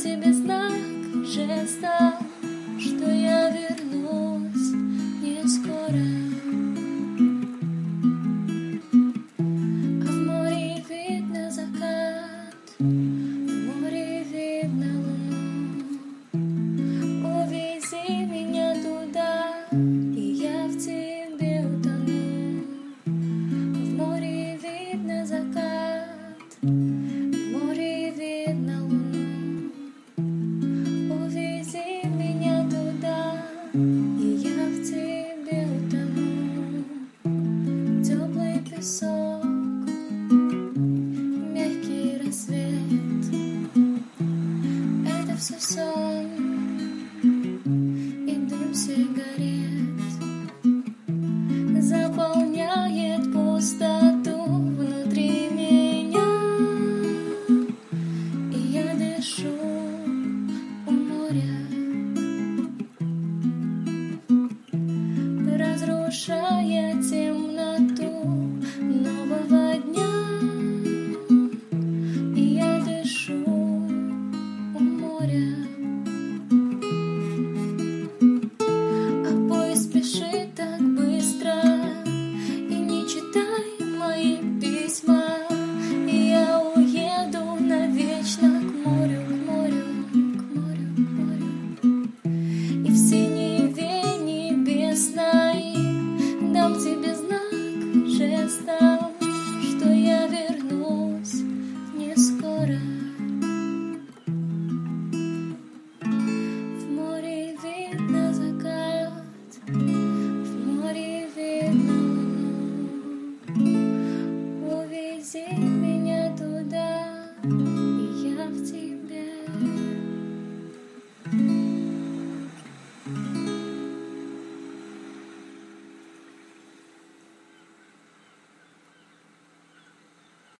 тебе знак жеста, что я вернусь не скоро. А в море видно закат, в море видно луну. Увези меня туда, и я в тебе утону. В море видно закат, в море видно луну. Увези меня туда, и я в тебе утону. Теплый песок, мягкий рассвет — это все сон и дым сигарет заполняет пустоту внутри меня, и я дышу у моря, разрушая темноту нового дня. И я дышу у моря, а поезд спешит так быстро, и не читай мои письма. И я уеду навечно к морю, к морю, к морю, к морю. И в синеве небесной дам тебе знак жестом, что я вернусь не скоро. В море видно закат, в море видно луну. Увези меня туда.